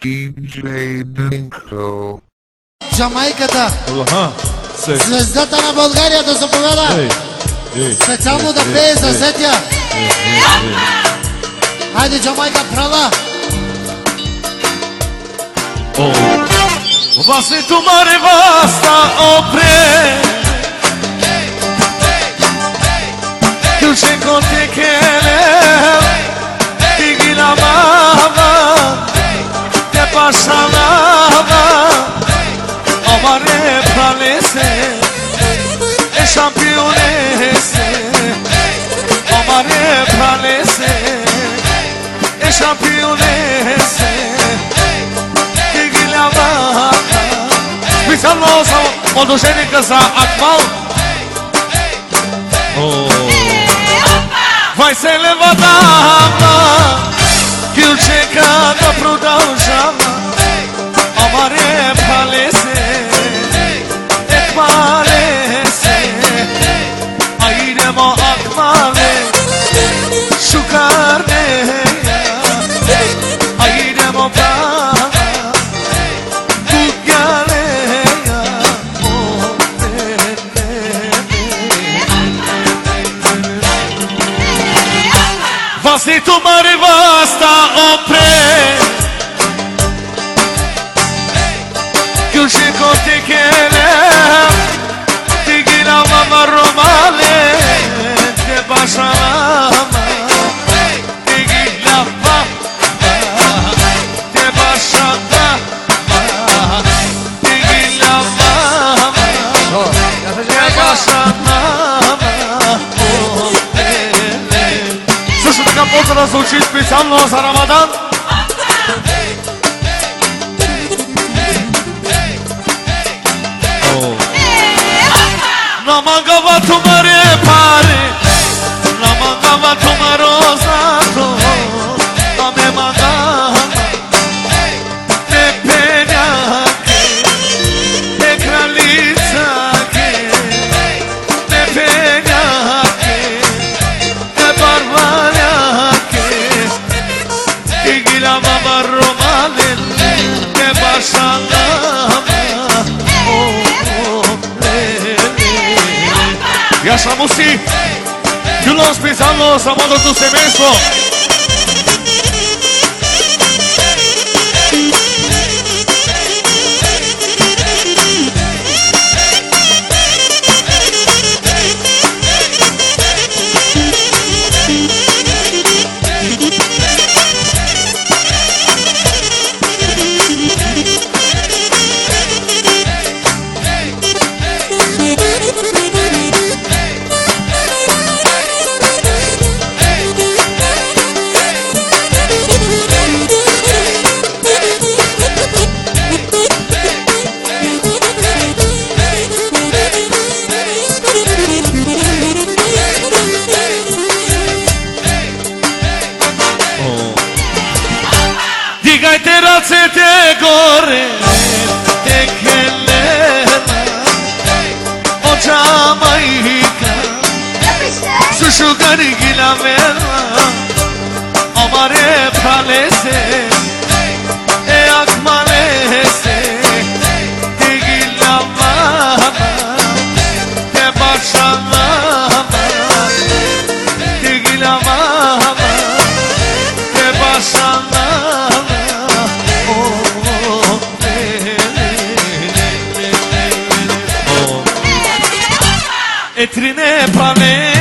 DJ Dinko. Джамайката. Ага. Звездата на България да заповяда. Специално да пее за Сетя. Хайде, Джамайка, прала. Vas tu mare vasta opre Tu ce conte chele Tigila mama Te pasha lava Amare pralese E championese Amare pralese E championese Tigila mama Специално за младоженика за Акмал. Vai se leva dama Килчека да продължава Амаре палесе Екмалесе Айдемо Акмале Шукарнея Айдемо бана Vasi tu mare vasta opre Chiuși cotechele Tigina mama romale Te bașa mama Tigina mama Te bașa mama Tigina mama Te bașa mama Също така почва да звучи специално за Рамадан. Намагава тумаре паре Намагава тумаро зато Аме магава Те пеняке Те кралицаке Те пеняке Те барбаняке Tigila mama romale Te bașa lama E așa musi Chiulon specialno za modo tu semenstvo Digajte racete gore Te kelema O Jamaica Sushugari gila mela Amare pralese E akmalese Te gila mama Te bașa mama Te gila mama Te bașa mama Etrine pane